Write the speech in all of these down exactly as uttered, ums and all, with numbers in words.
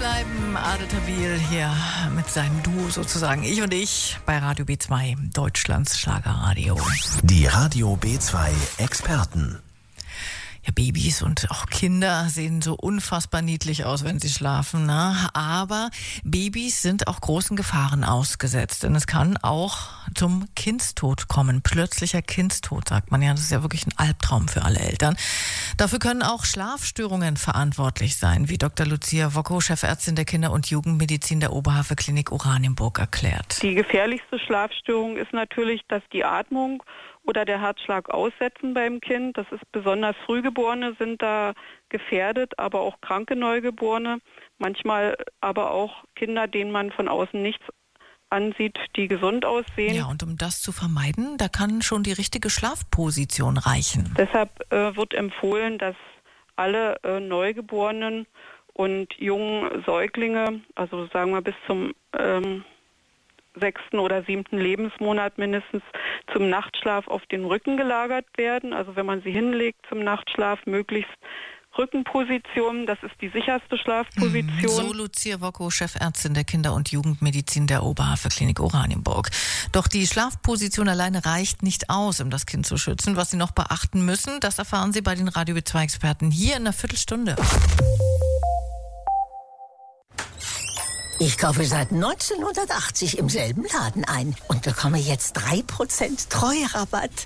bleiben. Ade Tawil hier mit seinem Duo sozusagen. Ich und ich bei Radio B zwei, Deutschlands Schlagerradio. Die Radio B zwei Experten. Ja, Babys und auch Kinder sehen so unfassbar niedlich aus, wenn sie schlafen, ne? Aber Babys sind auch großen Gefahren ausgesetzt, denn es kann auch zum Kindstod kommen. Plötzlicher Kindstod, sagt man ja. Das ist ja wirklich ein Albtraum für alle Eltern. Dafür können auch Schlafstörungen verantwortlich sein, wie Doktor Lucia Wocko, Chefärztin der Kinder- und Jugendmedizin der Oberhavel-Klinik Oranienburg, erklärt. Die gefährlichste Schlafstörung ist natürlich, dass die Atmung oder der Herzschlag aussetzen beim Kind. Das ist besonders Frühgeborene sind da gefährdet, aber auch kranke Neugeborene. Manchmal aber auch Kinder, denen man von außen nichts ansieht, die gesund aussehen. Ja, und um das zu vermeiden, da kann schon die richtige Schlafposition reichen. Deshalb äh, wird empfohlen, dass alle äh, Neugeborenen und jungen Säuglinge, also sagen wir bis zum ähm, sechsten oder siebten Lebensmonat mindestens, zum Nachtschlaf auf den Rücken gelagert werden. Also wenn man sie hinlegt zum Nachtschlaf, möglichst Rückenposition, das ist die sicherste Schlafposition. So Lucia Wocko, Chefärztin der Kinder- und Jugendmedizin der Oberhavel-Klinik Oranienburg. Doch die Schlafposition alleine reicht nicht aus, um das Kind zu schützen. Was Sie noch beachten müssen, das erfahren Sie bei den Radio B zwei Experten hier in einer Viertelstunde. Ich kaufe seit neunzehnhundertachtzig im selben Laden ein und bekomme jetzt drei Prozent Treuerabatt.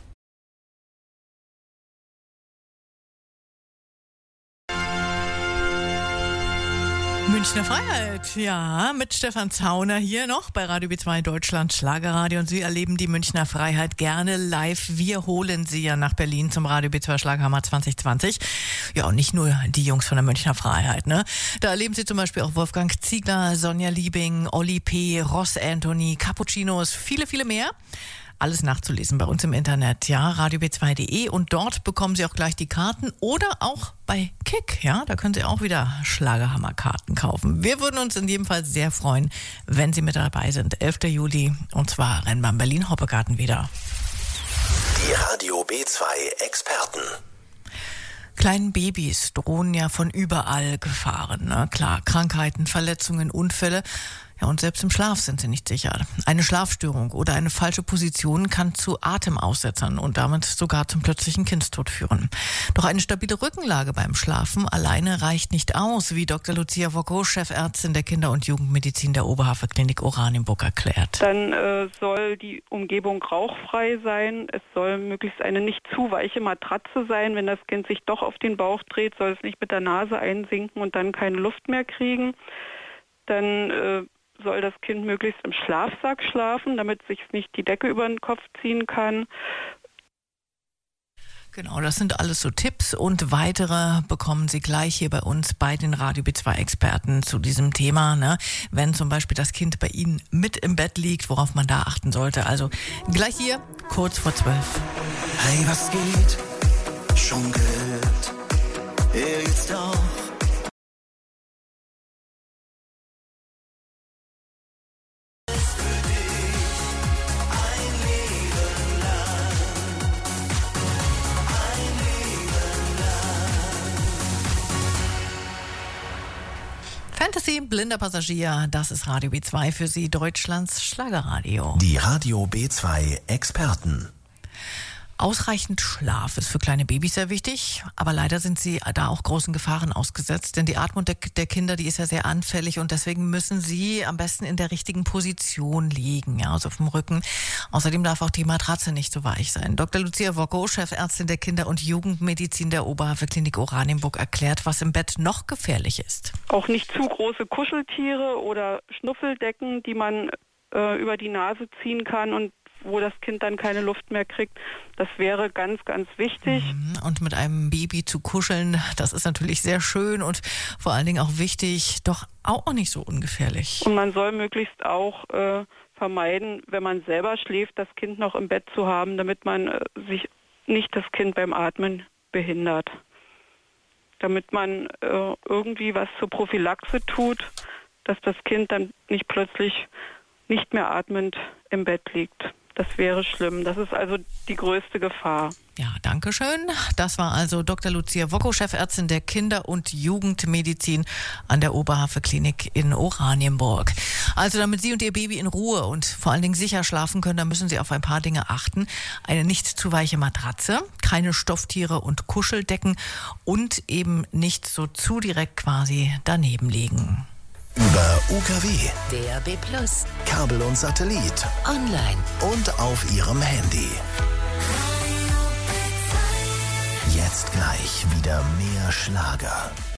Münchner Freiheit, ja, mit Stefan Zauner hier noch bei Radio B zwei Deutschland Schlagerradio, und Sie erleben die Münchner Freiheit gerne live. Wir holen Sie ja nach Berlin zum Radio B zwei Schlagerhammer zwanzig zwanzig. Ja, und nicht nur die Jungs von der Münchner Freiheit, ne? Da erleben Sie zum Beispiel auch Wolfgang Ziegler, Sonja Liebing, Olli P., Ross Anthony, Cappuccinos, viele, viele mehr. Alles nachzulesen bei uns im Internet, ja, radio b zwei punkt de, und dort bekommen Sie auch gleich die Karten oder auch bei Kick, ja, da können Sie auch wieder Schlagerhammer-Karten kaufen. Wir würden uns in jedem Fall sehr freuen, wenn Sie mit dabei sind. elfter Juli, und zwar Rennbahn Berlin-Hoppegarten wieder. Die Radio B zwei Experten. Kleinen Babys drohen ja von überall Gefahren, ne? Klar, Krankheiten, Verletzungen, Unfälle. Ja, und selbst im Schlaf sind sie nicht sicher. Eine Schlafstörung oder eine falsche Position kann zu Atemaussetzern und damit sogar zum plötzlichen Kindstod führen. Doch eine stabile Rückenlage beim Schlafen alleine reicht nicht aus, wie Doktor Lucia Wocko, Chefärztin der Kinder- und Jugendmedizin der Oberhavel-Klinik Oranienburg, erklärt. Dann äh, soll die Umgebung rauchfrei sein. Es soll möglichst eine nicht zu weiche Matratze sein. Wenn das Kind sich doch auf den Bauch dreht, soll es nicht mit der Nase einsinken und dann keine Luft mehr kriegen. Dann äh, soll das Kind möglichst im Schlafsack schlafen, damit sich nicht die Decke über den Kopf ziehen kann. Genau, das sind alles so Tipps, und weitere bekommen Sie gleich hier bei uns bei den Radio B zwei Experten zu diesem Thema, ne? Wenn zum Beispiel das Kind bei Ihnen mit im Bett liegt, worauf man da achten sollte. Also gleich hier, kurz vor zwölf. Hey, was geht? Schon gehört? Er jetzt auch. Fantasy, blinder Passagier, das ist Radio B zwei für Sie, Deutschlands Schlagerradio. Die Radio B zwei Experten. Ausreichend Schlaf ist für kleine Babys sehr wichtig, aber leider sind sie da auch großen Gefahren ausgesetzt, denn die Atmung der, der Kinder, die ist ja sehr anfällig, und deswegen müssen sie am besten in der richtigen Position liegen, ja, also auf dem Rücken. Außerdem darf auch die Matratze nicht so weich sein. Doktor Lucia Wocko, Chefärztin der Kinder- und Jugendmedizin der Oberhavel-Klinik Oranienburg, erklärt, was im Bett noch gefährlich ist. Auch nicht zu große Kuscheltiere oder Schnuffeldecken, die man äh, über die Nase ziehen kann und wo das Kind dann keine Luft mehr kriegt. Das wäre ganz, ganz wichtig. Und mit einem Baby zu kuscheln, das ist natürlich sehr schön und vor allen Dingen auch wichtig, doch auch nicht so ungefährlich. Und man soll möglichst auch äh, vermeiden, wenn man selber schläft, das Kind noch im Bett zu haben, damit man äh, sich nicht das Kind beim Atmen behindert. Damit man äh, irgendwie was zur Prophylaxe tut, dass das Kind dann nicht plötzlich nicht mehr atmend im Bett liegt. Das wäre schlimm. Das ist also die größte Gefahr. Ja, danke schön. Das war also Doktor Lucia Wocko, Chefärztin der Kinder- und Jugendmedizin an der Oberhafe-Klinik in Oranienburg. Also damit Sie und Ihr Baby in Ruhe und vor allen Dingen sicher schlafen können, da müssen Sie auf ein paar Dinge achten. Eine nicht zu weiche Matratze, keine Stofftiere und Kuscheldecken und eben nicht so zu direkt quasi daneben liegen. Über U K W, D A B Plus, Kabel und Satellit online. und auf Ihrem Handy. Jetzt gleich wieder mehr Schlager.